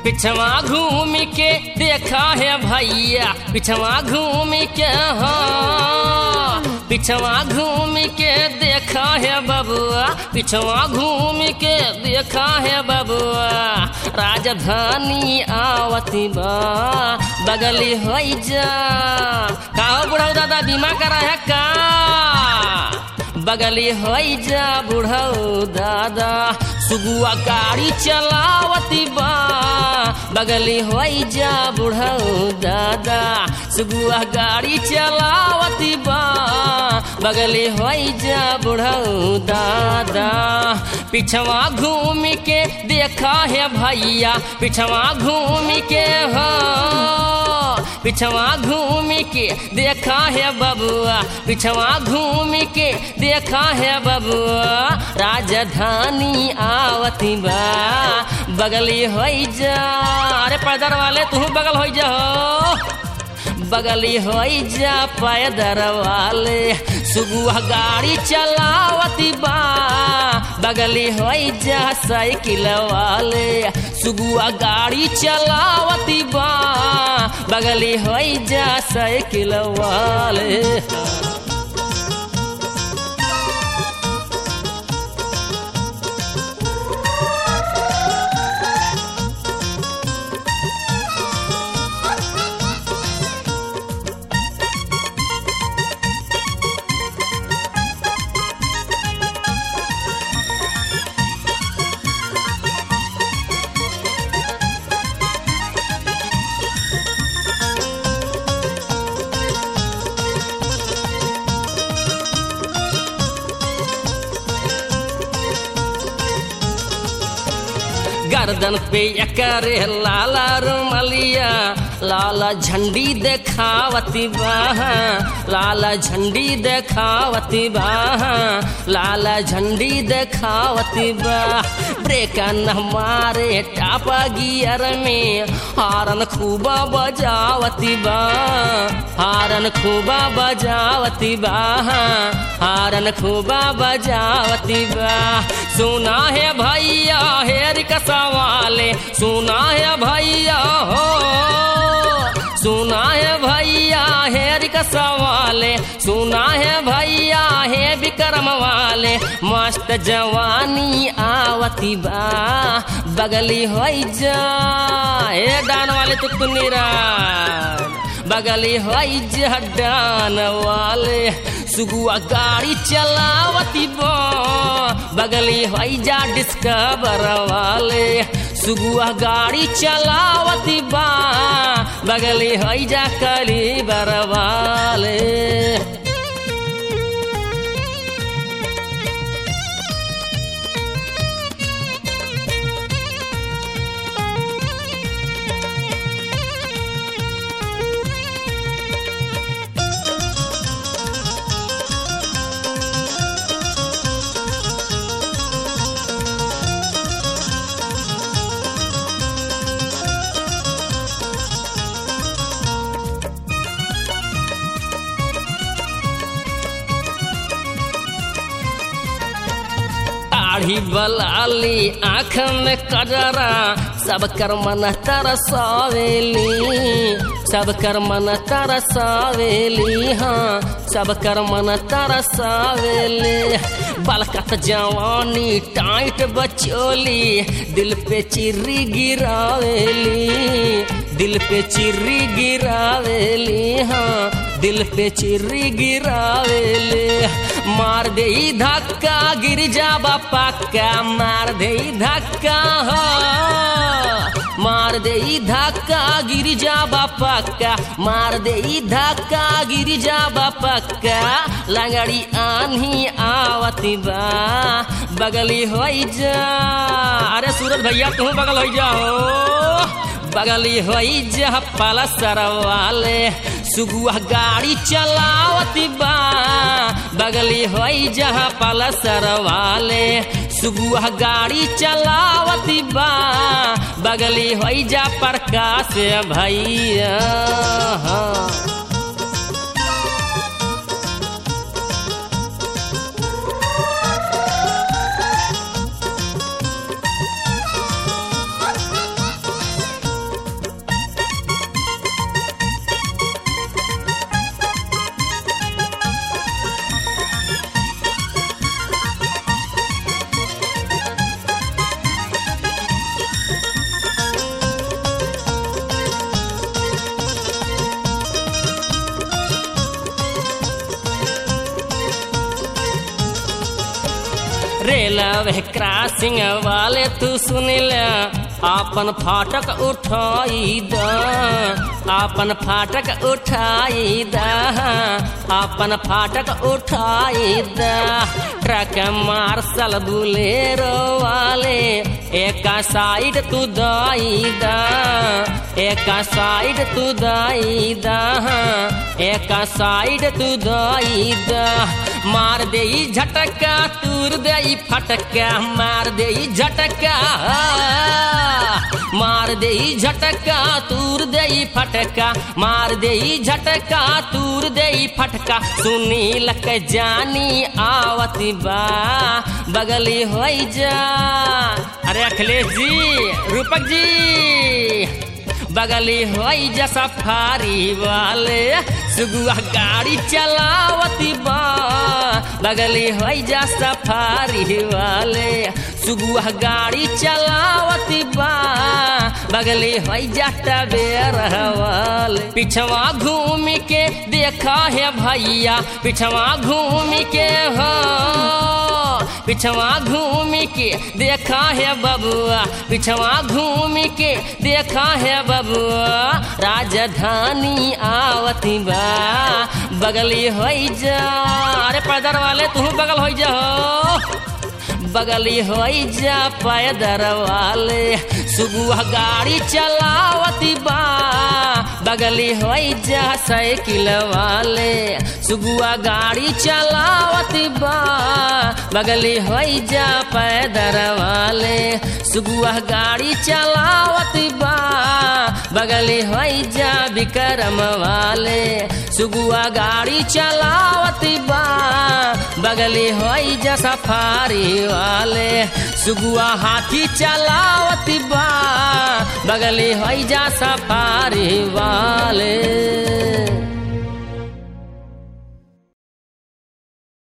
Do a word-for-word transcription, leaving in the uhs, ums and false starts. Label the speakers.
Speaker 1: पिछवा घूम के देखा है भैया, पिछवा घूम के हाँ, पिछवा घूम के देखा है बबुआ, पिछवा घूम के देखा है बबुआ। राजधानी आवती बा बगली हो जा, का बुढ़ऊ दादा बीमा करा है का? बगली हो जा बुढ़ऊ दादा, सुगुआ गाड़ी चलावती बा बगली हो जा बुढ़ऊ दादा, सुगुआ गाड़ी चलावती बा बगली हो जा बुढ़ऊ दादा। पिछवा घूम के देखा है भैया, पिछवा घूम के हो, पिछवा घूम के देखा है बबुआ, पिछवा घूम के देखा है बबुआ। राजधानी आवती बा बगली हो जा, अरे पैदर वाले तू बगल हो जा, बगली हो जा पैदर वाले, सुगुआ गाड़ी चलावती बा बगली हो जा साइकिल वाले, सुगुआ गाड़ी चलावती बा बगली हो जा साइकिल वाले। गर्दन पे एकरे लाला रुमलिया, लाला झंडी देखावती बा, लाला झंडी देखावती बा, लाला झंडी देखावती बा। ब्रेक न मारे टापा गियर में, हारन खूबा बजावती बा, हारन खूबा बजावती बा, हारन खूबा बजावती बा। सुना है भैया हेर कसा वाले, सुना है भैया हो, सुना है भैया हेर कसा वाले, सुना है भैया है विक्रम वाले। मस्त जवानी आवती बा बगली हो जा, हे डान वाले तुतुनीरा बगली हो जा डान वाले, सुगुआ गाड़ी चलावती बा बगली हो जा डिस्कवर वाले, सुगुआ गाड़ी चलावती बा बगली हो जा कलीबर वाले। दाढ़ी बलाली आँख में कजरा, सब कर मन तरसावेली, सब कर मन तरसावेली, हाँ सब कर मन तरसावेली। बलकत जवानी टाइट बचोली, दिल पे चिर्री गिरावेली, दिल पे चिर्री गिरावेली, हाँ दिल पे चिर्री गिरावेली। मार दे धक्का गिर जाबा पक्का, मार दे धक्का हो, मार दे धक्का गिर जाबा पक्का, मार दे धक्का गिर जाबा पक्का। लंगड़ी आन्ही आवती बा बगली हो जा, अरे सूरज भैया तू बगल हो जाओ, बगली हो जा पलसर वाले, सुगुआ गाड़ी चलावती बा बगली हो जा पलसर वाले, सुगुआ गाड़ी चलावती बा बगली हो जा प्रकाश भैया। रेलवे क्रॉसिंग वाले तू सुन ले आपन फाटक उठाई द आपन फाटक उठाई द आपन फाटक उठाई द ट्रक मार्शल बुलेरो वाले एक साइड तू दाई द एक साइड तू दाई द एक साइड तू दाई द मार दे झटका तूर दे फटका मार दे झटका मार दे झटका तूर दे फटका मार दे झटका तूर दे फटका सुनी लक जानी आवती बा बगली होई जा। अरे अखिलेश जी रूपक जी बगली होई जा सफारी वाले सुगुआ गाड़ी चलावती बा बगली होई जा सफारी वाले सुगुआ गाड़ी चलावती बा बगली होई जा टबेर वाले पिछवा घूम के देखा है भैया पिछवा घूम के हो पिछवा घूम के देखा है बबुआ पिछवा घूम के देखा है बबुआ राजधानी आवती बा बगली होई जा। अरे पैदर वाले तू बगल होई जा बगली होई जा पैदर वाले सुगुआ गाड़ी चलावती बा बगली होई जा साइकिल वाले सुगुआ गाड़ी चलावती बा बगली होई जा पैदर वाले सुगुआ गाड़ी चलावती बा बगली होई जा विक्रम वाले सुगुआ गाड़ी चलावती बा बगली होई जा सफारी वाले सुगुआ हाथी चलावती बा बगली होई जा सफारी